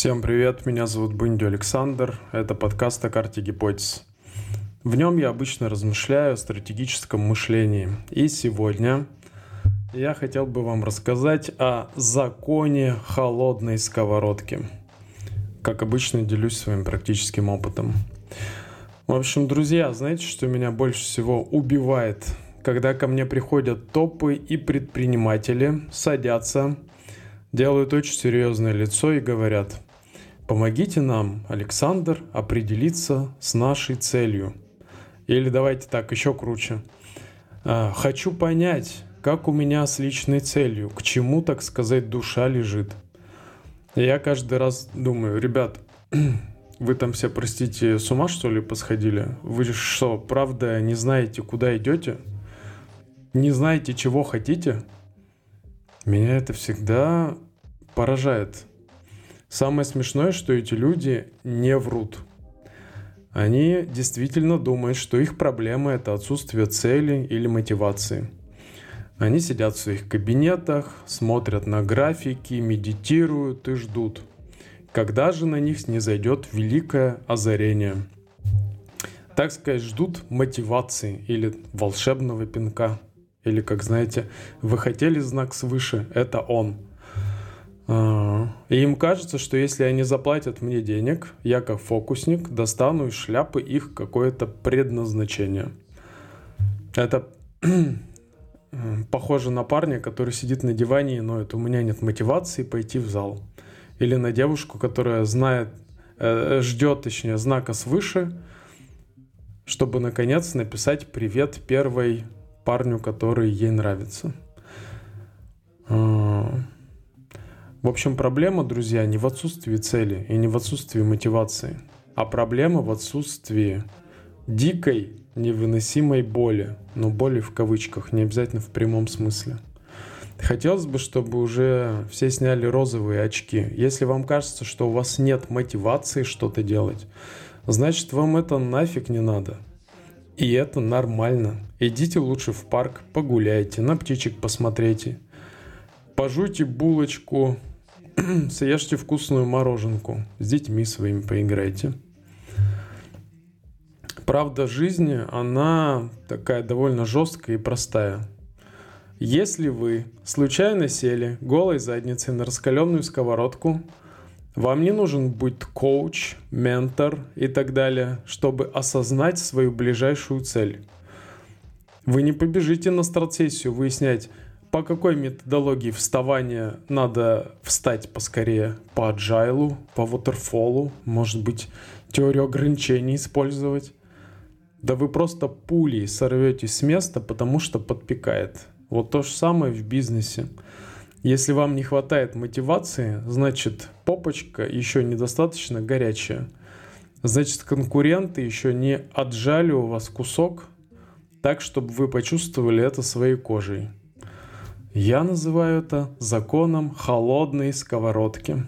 Всем привет, меня зовут Бындю Александр, это подкаст о карте гипотез. В нем я обычно размышляю о стратегическом мышлении. И сегодня я хотел бы вам рассказать о законе холодной сковородки. Как обычно, делюсь своим практическим опытом. В общем, друзья, знаете, что меня больше всего убивает? Когда ко мне приходят топы и предприниматели, садятся, делают очень серьезное лицо и говорят: помогите нам, Александр, определиться с нашей целью. Или давайте так, еще круче. Хочу понять, как у меня с личной целью, к чему, так сказать, душа лежит. И я каждый раз думаю: ребят, вы там все, простите, с ума что ли посходили? Вы что, правда не знаете, куда идете? Не знаете, чего хотите? Меня это всегда поражает. Самое смешное, что эти люди не врут. Они действительно думают, что их проблема – это отсутствие цели или мотивации. Они сидят в своих кабинетах, смотрят на графики, медитируют и ждут, когда же на них снизойдет великое озарение. Так сказать, ждут мотивации или волшебного пинка. Или, как знаете, вы хотели знак свыше, это он. И им кажется, что если они заплатят мне денег, я как фокусник достану из шляпы их какое-то предназначение. Это похоже на парня, который сидит на диване и ноет: у меня нет мотивации пойти в зал. Или на девушку, которая ждет знака свыше, чтобы наконец написать привет первой парню, который ей нравится. В общем, проблема, друзья, не в отсутствии цели и не в отсутствии мотивации, а проблема в отсутствии дикой, невыносимой боли. Но боли в кавычках, не обязательно в прямом смысле. Хотелось бы, чтобы уже все сняли розовые очки. Если вам кажется, что у вас нет мотивации что-то делать, значит, вам это нафиг не надо. И это нормально. Идите лучше в парк, погуляйте, на птичек посмотрите, пожуйте булочку, съешьте вкусную мороженку, с детьми своими поиграйте. Правда жизни, она такая довольно жесткая и простая. Если вы случайно сели голой задницей на раскаленную сковородку, вам не нужен будет коуч, ментор и так далее, чтобы осознать свою ближайшую цель. Вы не побежите на стратсессию выяснять, по какой методологии вставания надо встать поскорее. По аджайлу, по waterfall'у, может быть, теорию ограничений использовать. Да вы просто пулей сорветесь с места, потому что подпекает. Вот то же самое в бизнесе. Если вам не хватает мотивации, значит, попочка еще недостаточно горячая. Значит, конкуренты еще не отжали у вас кусок так, чтобы вы почувствовали это своей кожей. Я называю это законом холодной сковородки.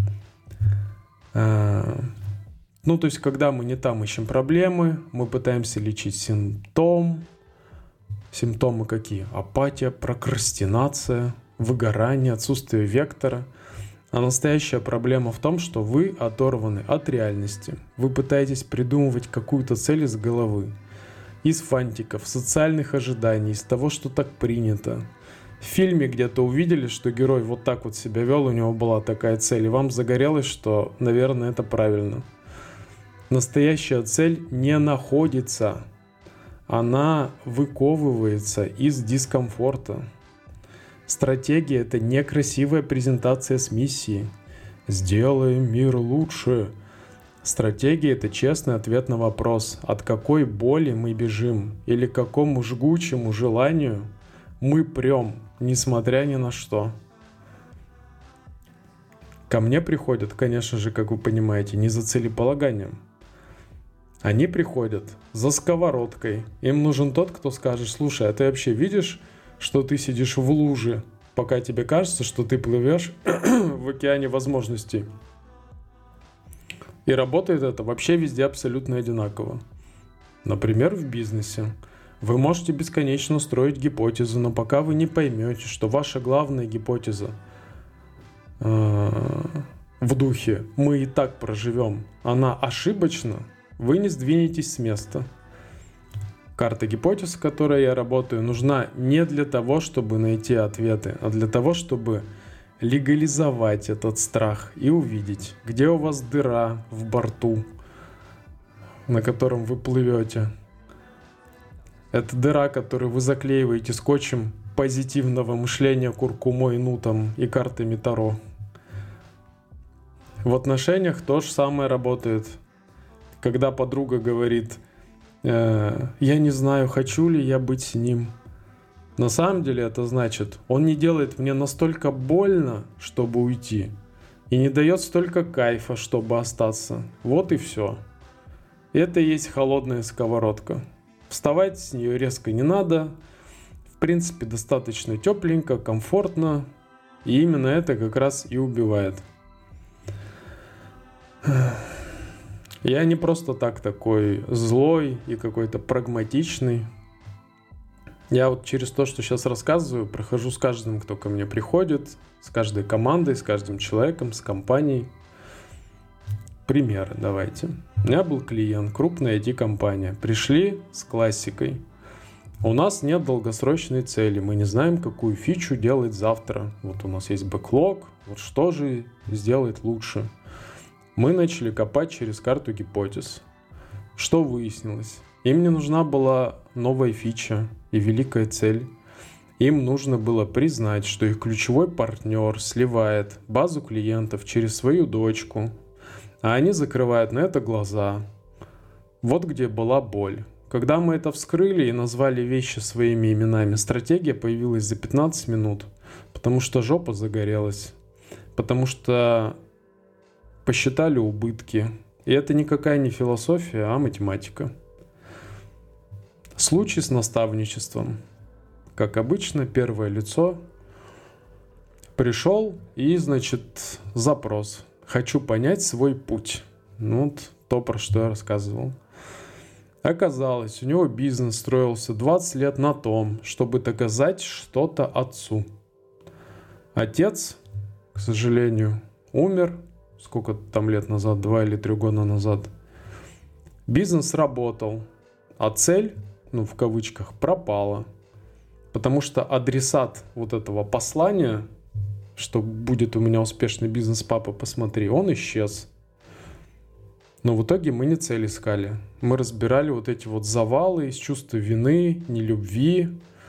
То есть, когда мы не там ищем проблемы, мы пытаемся лечить симптом. Симптомы какие? Апатия, прокрастинация, выгорание, отсутствие вектора. А настоящая проблема в том, что вы оторваны от реальности. Вы пытаетесь придумывать какую-то цель из головы, из фантиков, социальных ожиданий, из того, что так принято. В фильме где-то увидели, что герой вот так вот себя вел, у него была такая цель, и вам загорелось, что, наверное, это правильно. Настоящая цель не находится. Она выковывается из дискомфорта. Стратегия – это некрасивая презентация с миссией. Сделаем мир лучше. Стратегия – это честный ответ на вопрос, от какой боли мы бежим или к какому жгучему желанию мы прем, несмотря ни на что. Ко мне приходят, конечно же, как вы понимаете, не за целеполаганием. Они приходят за сковородкой. Им нужен тот, кто скажет: слушай, а ты вообще видишь, что ты сидишь в луже, пока тебе кажется, что ты плывешь в океане возможностей. И работает это вообще везде абсолютно одинаково. Например, в бизнесе. Вы можете бесконечно строить гипотезы, но пока вы не поймете, что ваша главная гипотеза в духе «мы и так проживем», она ошибочна, вы не сдвинетесь с места. Карта гипотез, с которой я работаю, нужна не для того, чтобы найти ответы, а для того, чтобы легализовать этот страх и увидеть, где у вас дыра в борту, на котором вы плывете. Это дыра, которую вы заклеиваете скотчем позитивного мышления, куркумой, нутом и картами Таро. В отношениях то же самое работает. Когда подруга говорит: «Я не знаю, хочу ли я быть с ним». На самом деле это значит, он не делает мне настолько больно, чтобы уйти, и не дает столько кайфа, чтобы остаться. Вот и все. Это и есть холодная сковородка. Вставать с нее резко не надо. В принципе, достаточно тепленько, комфортно. И именно это как раз и убивает. Я не просто так такой злой и какой-то прагматичный. Я вот через то, что сейчас рассказываю, прохожу с каждым, кто ко мне приходит, с каждой командой, с каждым человеком, с компанией. Примеры давайте. У меня был клиент, крупная IT-компания. Пришли с классикой. У нас нет долгосрочной цели. Мы не знаем, какую фичу делать завтра. Вот у нас есть бэклог. Вот что же сделать лучше? Мы начали копать через карту гипотез. Что выяснилось? Им не нужна была новая фича и великая цель. Им нужно было признать, что их ключевой партнер сливает базу клиентов через свою дочку, а они закрывают на это глаза. Вот где была боль. Когда мы это вскрыли и назвали вещи своими именами, стратегия появилась за 15 минут, потому что жопа загорелась, потому что посчитали убытки. И это никакая не философия, а математика. Случай с наставничеством. Как обычно, первое лицо. Пришел и, значит, запрос. Хочу понять свой путь. Ну, вот то, про что я рассказывал. Оказалось, у него бизнес строился 20 лет на том, чтобы доказать что-то отцу. Отец, к сожалению, умер. Сколько там лет назад, 2 или 3 года назад. Бизнес работал, а цель, в кавычках, пропала. Потому что адресат вот этого послания, что будет у меня успешный бизнес, папа, посмотри, он исчез. Но в итоге мы не цель искали. Мы разбирали вот эти вот завалы из чувства вины, нелюбви,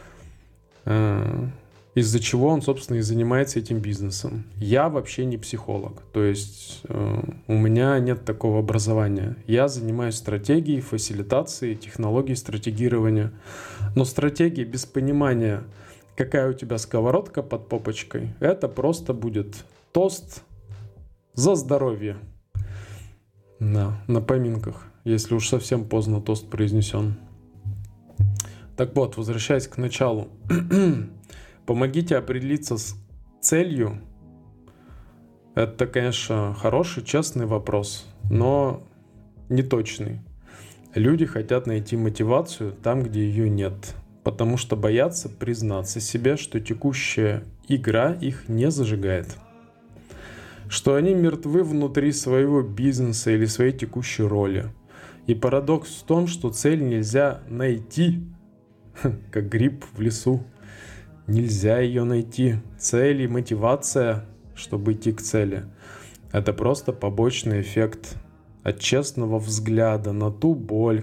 из-за чего он, собственно, и занимается этим бизнесом. Я вообще не психолог, то есть у меня нет такого образования. Я занимаюсь стратегией, фасилитацией, технологией стратегирования. Но стратегия без понимания, какая у тебя сковородка под попочкой, это просто будет тост за здоровье. Да, на поминках, если уж совсем поздно тост произнесен. Так вот, возвращаясь к началу. Помогите определиться с целью. Это, конечно, хороший, честный вопрос, но не точный. Люди хотят найти мотивацию там, где ее нет, потому что боятся признаться себе, что текущая игра их не зажигает. Что они мертвы внутри своего бизнеса или своей текущей роли. И парадокс в том, что цель нельзя найти, как гриб в лесу. Нельзя ее найти. Цель и мотивация, чтобы идти к цели, это просто побочный эффект от честного взгляда на ту боль,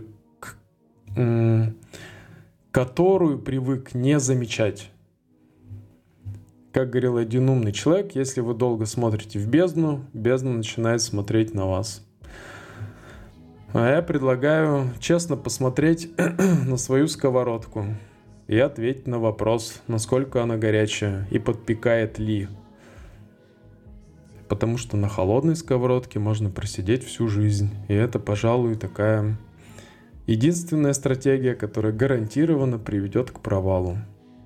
которую привык не замечать. Как говорил один умный человек, если вы долго смотрите в бездну, бездна начинает смотреть на вас. А я предлагаю честно посмотреть на свою сковородку и ответить на вопрос, насколько она горячая и подпекает ли. Потому что на холодной сковородке можно просидеть всю жизнь. И это, пожалуй, такая единственная стратегия, которая гарантированно приведет к провалу.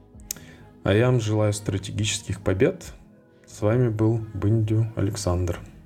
А я вам желаю стратегических побед. С вами был Бындю Александр.